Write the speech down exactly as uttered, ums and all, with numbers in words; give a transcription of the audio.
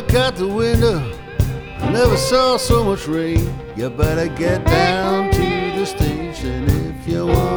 look out the window, I never saw so much rain. You better get down to the station if you want